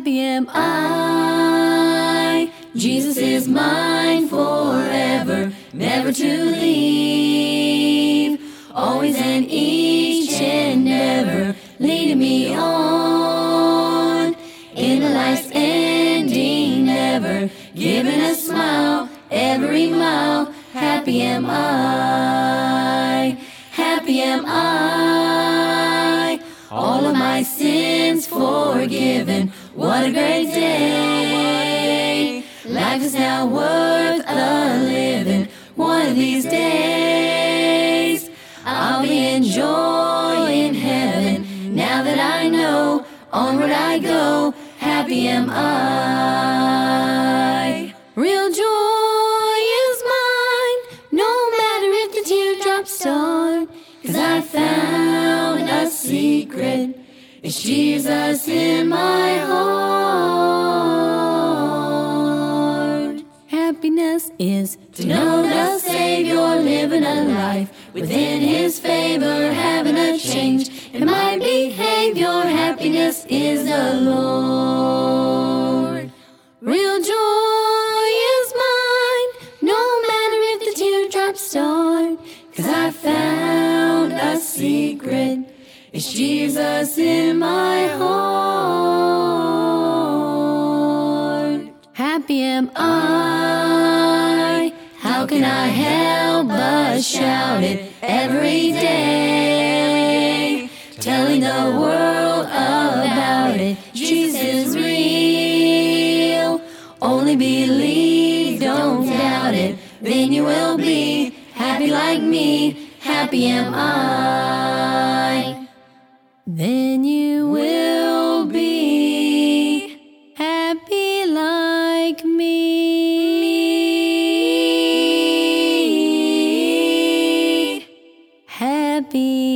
Happy am I. Jesus is mine forever, never to leave. Always and each and ever, leading me on. In a life's ending, never giving a smile every mile. Happy am I. Happy am I. All of my sins forgiven. What a great day. Life is now worth a living. One of these days I'll be enjoying heaven. Now that I know, onward I go. Happy am I. Real joy is mine, no matter if the teardrops start. 'Cause I found a secret. It's Jesus in my heart. Happiness is to know the Savior, living a life within His favor, having a change in my behavior. Happiness is the Lord. Real joy is mine, no matter if the teardrops start. 'Cause I found a secret. It's Jesus in my heart. Happy am I. How can I help but shout it every day? Telling the world about it. Jesus is real. Only believe, don't doubt it. Then you will be happy like me. Happy am I. Then you will be happy like me. Happy